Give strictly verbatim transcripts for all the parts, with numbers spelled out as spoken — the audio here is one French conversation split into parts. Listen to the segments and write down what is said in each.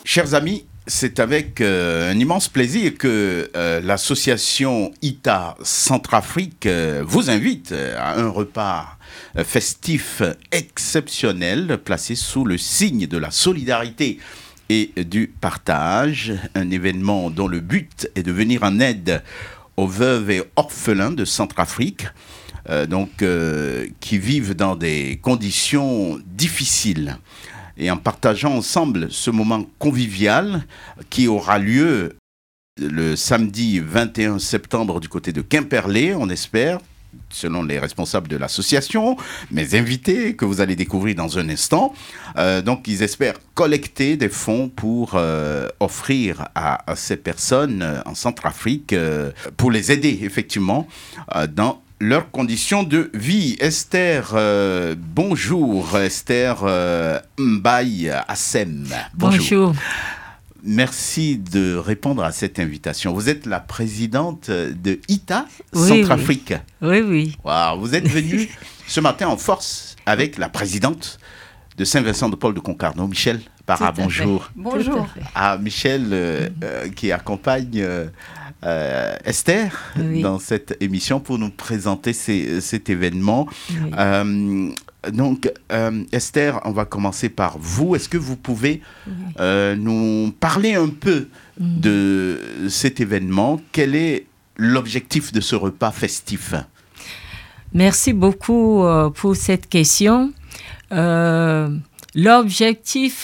Chers amis, c'est avec euh, un immense plaisir que euh, l'association I T A Centrafrique euh, vous invite à un repas euh, festif exceptionnel placé sous le signe de la solidarité et du partage, un événement dont le but est de venir en aide aux veuves et orphelins de Centrafrique, euh, donc, euh, qui vivent dans des conditions difficiles. Et en partageant ensemble ce moment convivial qui aura lieu le samedi vingt et un septembre du côté de Quimperlé, on espère, selon les responsables de l'association, mes invités que vous allez découvrir dans un instant. Euh, donc, ils espèrent collecter des fonds pour euh, offrir à, à ces personnes euh, en Centrafrique, euh, pour les aider effectivement euh, dans leurs conditions de vie. Esther, euh, bonjour. Esther euh, Mbaye Assem. Bonjour. Bonjour. Merci de répondre à cette invitation. Vous êtes la présidente de I T A Oui, Centrafrique. Oui, oui. Wow, vous êtes venue ce matin en force avec la présidente de Saint-Vincent-de-Paul de Concarneau, Michel Para. Bonjour. Bonjour. À Michel euh, euh, qui accompagne euh, euh, Esther Oui. dans cette émission pour nous présenter ces, cet événement. Oui. Euh, donc, euh, Esther, on va commencer par vous. Est-ce que vous pouvez Oui. euh, nous parler un peu Mm. de cet événement? Quel est l'objectif de ce repas festif? Merci beaucoup euh, pour cette question. Euh, l'objectif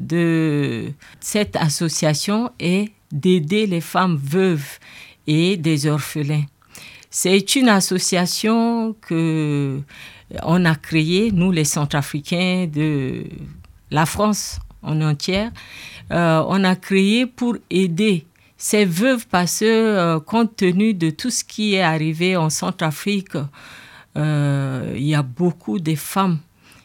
de cette association est d'aider les femmes veuves et des orphelins. C'est une association que on a créée, nous les Centrafricains de la France en entière. Euh, on a créé pour aider ces veuves parce que, euh, compte tenu de tout ce qui est arrivé en Centrafrique, euh, il y a beaucoup de femmes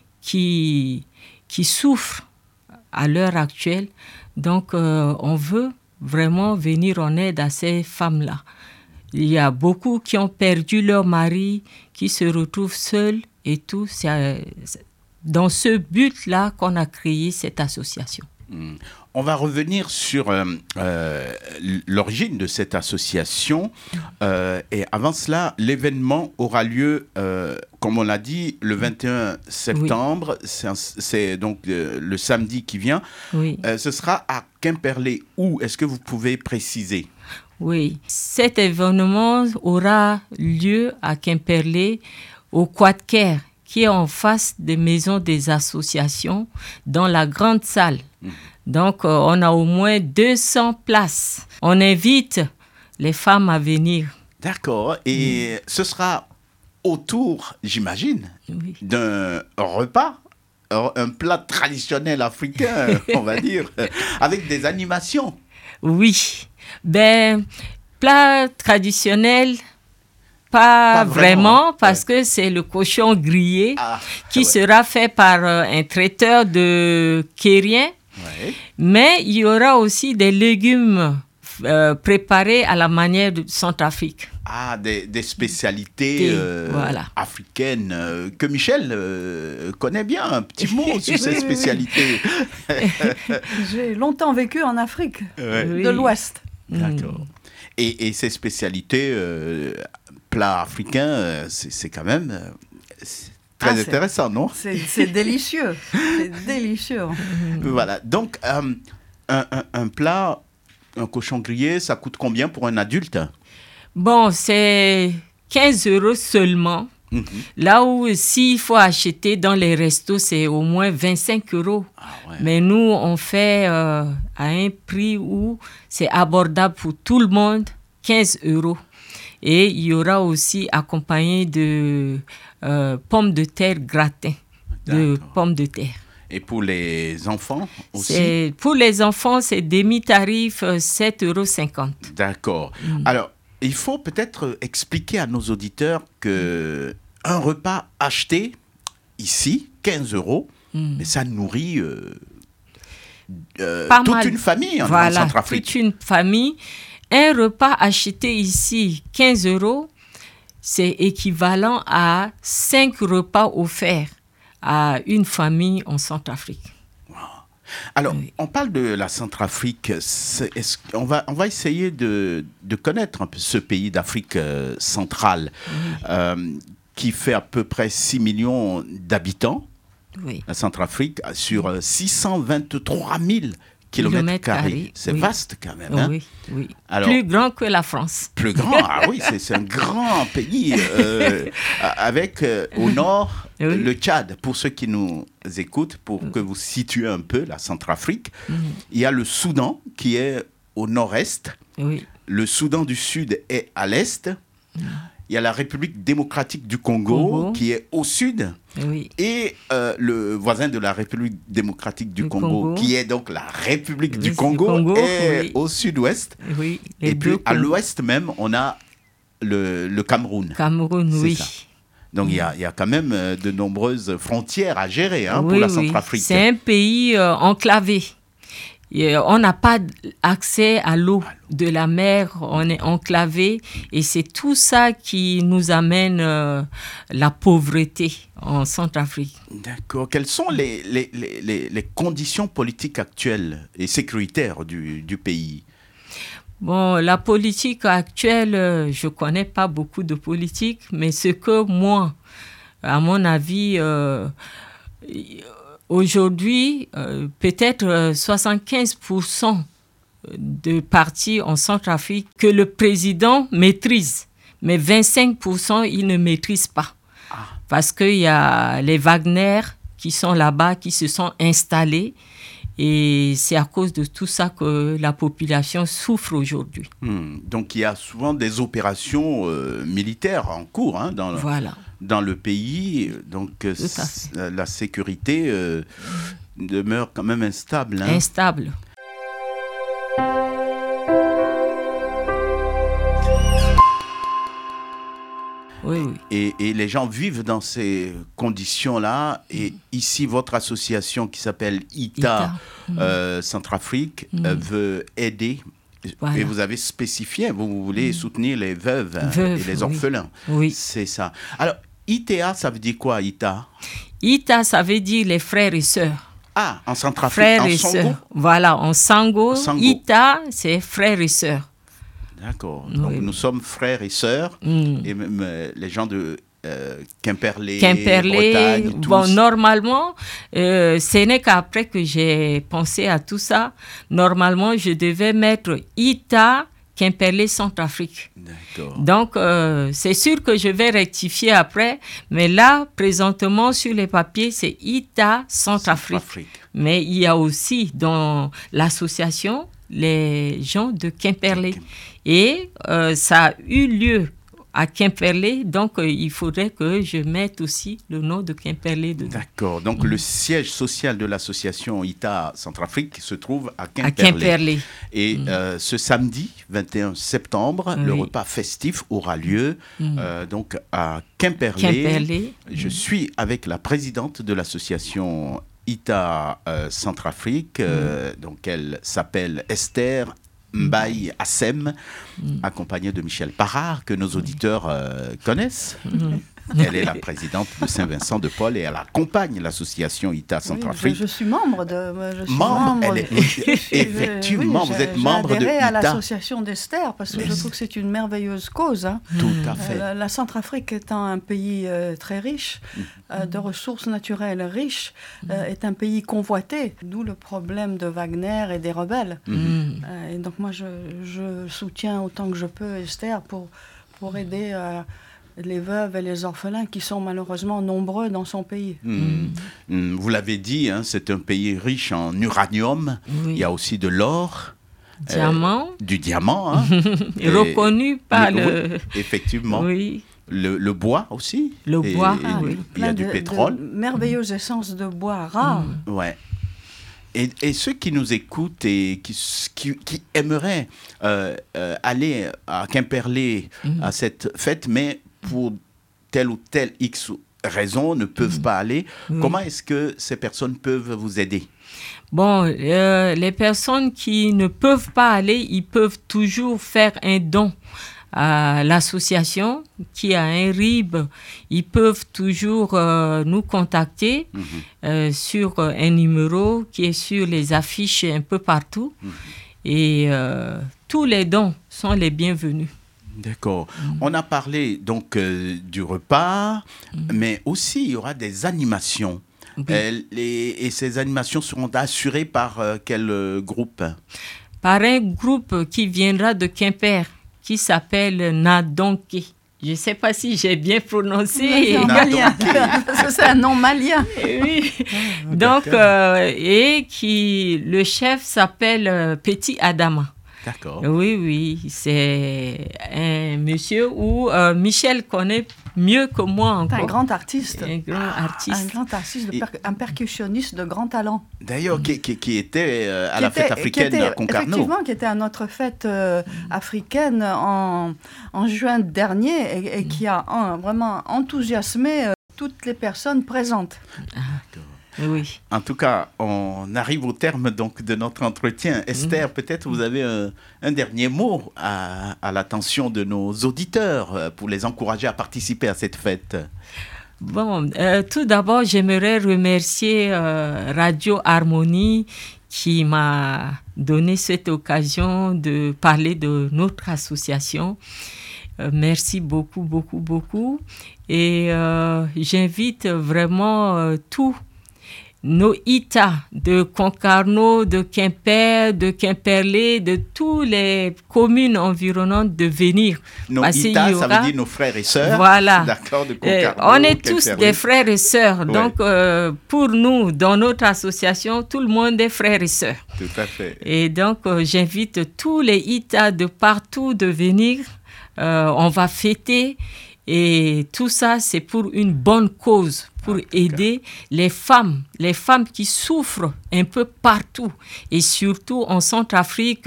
qui, qui souffrent à l'heure actuelle. Donc, euh, on veut vraiment venir en aide à ces femmes-là. Il y a beaucoup qui ont perdu leur mari, qui se retrouvent seuls et tout. C'est dans ce but-là qu'on a créé cette association. Mmh. On va revenir sur euh, euh, l'origine de cette association. Euh, et avant cela, l'événement aura lieu, euh, comme on l'a dit, le vingt et un septembre. Oui. C'est, un, c'est donc euh, le samedi qui vient. Oui. Euh, ce sera à Quimperlé. Où? Est-ce que vous pouvez préciser? Oui. Cet événement aura lieu à Quimperlé, au Quad-Caire, qui est en face des maisons des associations, dans la grande salle. Mmh. Donc, euh, on a au moins deux cents places. On invite les femmes à venir. D'accord. Et mmh. ce sera autour, j'imagine, oui. d'un repas, un plat traditionnel africain, on va dire, avec des animations. Oui. Ben, plat traditionnel... Pas, Pas vraiment, vraiment, parce ouais. que c'est le cochon grillé ah, qui ouais. sera fait par euh, un traiteur de Kérien. Ouais. Mais il y aura aussi des légumes euh, préparés à la manière de Centrafrique. Ah, des, des spécialités euh, voilà. africaines euh, que Michel euh, connaît bien. Un petit mot sur ces oui, spécialités. Oui, oui. J'ai longtemps vécu en Afrique ouais. de oui. l'Ouest. D'accord. Mm. Et, et ces spécialités... Euh, plat africain, euh, c'est, c'est quand même euh, c'est très ah, intéressant, c'est, non? c'est, c'est délicieux, c'est délicieux. Voilà, donc euh, un, un, un plat, un cochon grillé, ça coûte combien pour un adulte? Bon, c'est quinze euros seulement. Mm-hmm. Là où s'il faut acheter dans les restos, c'est au moins vingt-cinq euros. Ah ouais. Mais nous, on fait euh, à un prix où c'est abordable pour tout le monde, quinze euros. Et il y aura aussi accompagné de euh, pommes de terre gratin, de pommes de terre. Et pour les enfants aussi? C'est, pour les enfants, c'est demi-tarif euh, sept euros cinquante. D'accord. Mm. Alors, il faut peut-être expliquer à nos auditeurs qu'un repas acheté ici, quinze euros, mm. mais ça nourrit euh, euh, toute mal. Une famille en, voilà, en Centrafrique. Toute une famille. Un repas acheté ici, quinze euros, c'est équivalent à cinq repas offerts à une famille en Centrafrique. Wow. Alors, Oui. on parle de la Centrafrique. C'est- est-ce qu'on va, on va essayer de, de connaître un peu ce pays d'Afrique euh, centrale euh, qui fait à peu près six millions d'habitants, Oui. la Centrafrique, sur euh, six cent vingt-trois mille kilomètres Kilomètres carrés. carrés, C'est oui. vaste quand même. Hein? Oui, oui. Alors- Plus grand que la France. Plus grand, ah oui, c'est, c'est un grand pays euh, avec euh, au nord Oui. le Tchad. Pour ceux qui nous écoutent, pour que vous situez un peu la Centrafrique, il y a le Soudan qui est au nord-est, Oui. le Soudan du Sud est à l'est, il y a la République démocratique du Congo, Congo. qui est au sud, Oui. et euh, le voisin de la République démocratique du Du Congo, Congo. qui est donc la République Oui, du du Congo, Congo, est oui. au sud-ouest. Oui. Les Et puis deux à Congos. l'ouest même, on a le, le Cameroun. Cameroun, C'est oui. ça. Donc il y a, il y a quand même euh, de nombreuses frontières à gérer hein, pour Oui, la oui. Centrafrique. C'est un pays euh, enclavé. Et, euh, on n'a pas accès à l'eau de la mer, on est enclavé et c'est tout ça qui nous amène euh, la pauvreté en Centrafrique. D'accord. Quelles sont les, les, les, les, les conditions politiques actuelles et sécuritaires du, du pays? Bon, la politique actuelle, euh, je ne connais pas beaucoup de politique, mais ce que moi, à mon avis, euh, aujourd'hui, euh, peut-être euh, soixante-quinze pour cent de partis en Centrafrique que le président maîtrise, mais vingt-cinq pour cent il ne maîtrise pas. Ah. Parce qu'il y a les Wagner qui sont là-bas, qui se sont installés. Et c'est à cause de tout ça que la population souffre aujourd'hui. Hmm. Donc il y a souvent des opérations euh, militaires en cours hein, dans, Voilà. dans le pays. Donc euh, Tout à fait. la, la sécurité euh, demeure quand même instable. Hein. Instable. Oui, oui. Et, et les gens vivent dans ces conditions-là. Et ici, votre association qui s'appelle I T A, I T A. euh, Centrafrique, Mm. euh, veut aider. Voilà. Et vous avez spécifié, vous, vous voulez soutenir les veuves, hein, Veuves, et les oui. orphelins. Oui. C'est ça. Alors, I T A, ça veut dire quoi, I T A? I T A, ça veut dire les frères et sœurs. Ah, en Centrafrique, Frères en et Songo? sœurs. Voilà, en Sango. Sango. I T A, c'est frères et sœurs. D'accord. Oui. Donc, nous sommes frères et sœurs. Mm. Et même euh, les gens de euh, Quimperlé, Quimperlé, Bretagne, tous. bon, normalement, euh, ce n'est qu'après que j'ai pensé à tout ça. Normalement, je devais mettre I T A, Quimperlé, Centrafrique. D'accord. Donc, euh, c'est sûr que je vais rectifier après, mais là, présentement, sur les papiers, c'est I T A, Centrafrique. Centrafrique. Mais il y a aussi dans l'association les gens de Quimperlé. Et euh, ça a eu lieu à Quimperlé, donc euh, il faudrait que je mette aussi le nom de Quimperlé dedans. D'accord. Donc, Mm. le siège social de l'association I T A Centrafrique se trouve à À Quimperlé. Quimperlé. Et Mm. euh, ce samedi vingt et un septembre, Oui. le repas festif aura lieu Mm. euh, donc à Quimperlé. Quimperlé. Je Mm. suis avec la présidente de l'association I T A euh, Centrafrique. euh, donc, elle s'appelle Esther Mbaye Assem, accompagnée de Michel Parard, que nos auditeurs euh, connaissent. Mm. Elle est la présidente de Saint-Vincent de Paul et elle accompagne l'association I T A Oui, Centrafrique. je, je suis membre de. Je suis Membre, membre elle est- de- je suis- effectivement, oui, vous j'ai- êtes membre de J'ai adhéré I T A. à l'association d'Esther parce que je trouve que c'est une merveilleuse cause. hein. Tout à Euh, fait. La, la Centrafrique étant un pays euh, très riche, euh, de ressources naturelles riches, euh, est un pays convoité, d'où le problème de Wagner et des rebelles. Mm. Euh, et donc moi, je, je soutiens autant que je peux Esther pour, pour aider euh, les veuves et les orphelins qui sont malheureusement nombreux dans son pays. Hmm. Hmm, Vous l'avez dit, hein, c'est un pays riche en uranium. Oui. Il y a aussi de l'or, Diamant, du diamant. Hein. Et reconnu par le- le... Effectivement. Oui, Le, le bois aussi. Le Et- bois, et ah Il oui. y a Plein du de- pétrole. de merveilleuses essences de bois rares. Ouais. Et, et ceux qui nous écoutent et qui, s- qui, qui aimeraient euh, euh, aller à Quimperlé Mhm. à cette fête, mais pour telle ou telle X raison ne peuvent pas aller, Oui. comment est-ce que ces personnes peuvent vous aider? Bon, euh, les personnes qui ne peuvent pas aller, ils peuvent toujours faire un don à l'association qui a un R I B, ils peuvent toujours euh, nous contacter mmh. euh, sur un numéro qui est sur les affiches un peu partout. Mmh. Et euh, tous les dons sont les bienvenus. D'accord. Mmh. On a parlé donc euh, du repas, mmh. mais aussi il y aura des animations. Oui. Euh, les, et ces animations seront assurées par euh, quel euh, groupe? Par un groupe qui viendra de Quimper, qui s'appelle Nadonké. Je ne sais pas si j'ai bien prononcé. Non, malien. C'est un nom malien. Oui. Donc, euh, et qui, le chef s'appelle euh, Petit Adama. D'accord. Oui, oui, c'est un monsieur où euh, Michel connaît mieux que moi encore. C'est un grand artiste. Un grand artiste. Un grand artiste, per- un percussionniste de grand talent. D'ailleurs, qui, qui, qui était euh, à qui la était, fête africaine était, à Concarneau. Effectivement, qui était à notre fête euh, africaine en, en juin dernier et, et qui a hein, vraiment enthousiasmé euh, toutes les personnes présentes. Ah, oui. En tout cas, on arrive au terme donc de notre entretien. Esther, mmh. peut-être vous avez un, un dernier mot à, à l'attention de nos auditeurs pour les encourager à participer à cette fête. Bon, euh, tout d'abord, j'aimerais remercier euh, Radio Harmonie qui m'a donné cette occasion de parler de notre association. Euh, merci beaucoup, beaucoup, beaucoup. Et euh, j'invite vraiment euh, tous nos I T A de Concarneau, de Quimper, de Quimperlé, de toutes les communes environnantes de venir. Nos I T A, aura... ça veut dire nos frères et sœurs. Voilà. D'accord, de Concarneau, euh, on est Quimperlé. tous des frères et sœurs. Ouais. Donc, euh, pour nous, dans notre association, tout le monde est frères et sœurs. Tout à fait. Et donc, euh, j'invite tous les I T A de partout de venir. Euh, on va fêter. Et tout ça, c'est pour une bonne cause, pour ah, aider les femmes, les femmes qui souffrent un peu partout. Et surtout en Centrafrique,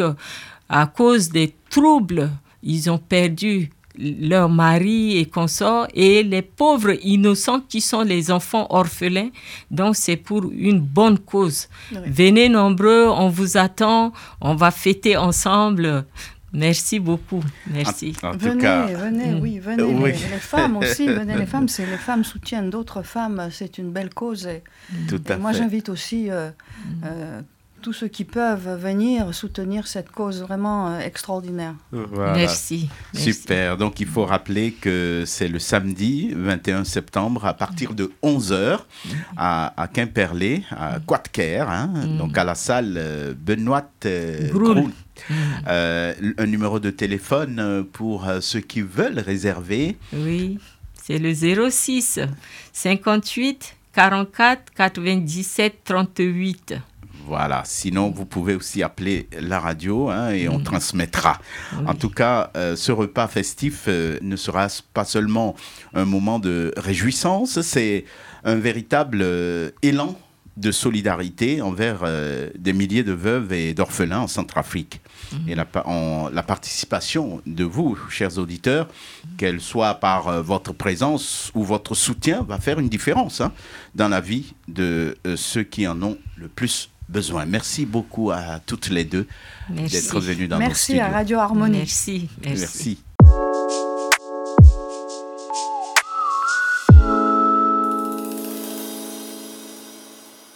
à cause des troubles, ils ont perdu leur mari et consorts, et les pauvres innocents qui sont les enfants orphelins. Donc, c'est pour une bonne cause. Oui. Venez nombreux, on vous attend, on va fêter ensemble. Merci beaucoup, merci. En, en venez, cas, venez, oui, venez. Oui. Les, les femmes aussi, venez les femmes. C'est les femmes soutiennent d'autres femmes, c'est une belle cause. Et, Tout à et moi, fait. j'invite aussi euh, euh, tous ceux qui peuvent venir soutenir cette cause vraiment euh, extraordinaire. Voilà. Merci, merci. Super. Donc, il faut rappeler que c'est le samedi vingt et un septembre à partir de onze heures à, à Quimperlé, à Quatcaire, hein, mm. donc à la salle euh, Benoît euh, Groult. Mmh. Euh, un numéro de téléphone pour euh, ceux qui veulent réserver. Oui, c'est le zéro six cinquante-huit quarante-quatre quatre-vingt-dix-sept trente-huit. Voilà, sinon vous pouvez aussi appeler la radio hein, et on mmh. transmettra. Oui. En tout cas, euh, ce repas festif euh, ne sera pas seulement un moment de réjouissance, c'est un véritable euh, élan de solidarité envers euh, des milliers de veuves et d'orphelins en Centrafrique. Mmh. Et la, en, la participation de vous, chers auditeurs, mmh. qu'elle soit par euh, votre présence ou votre soutien, va faire une différence hein, dans la vie de euh, ceux qui en ont le plus besoin. Merci beaucoup à toutes les deux merci. d'être venues dans merci nos studios. Merci à Radio Harmonie. Merci. Merci. Merci.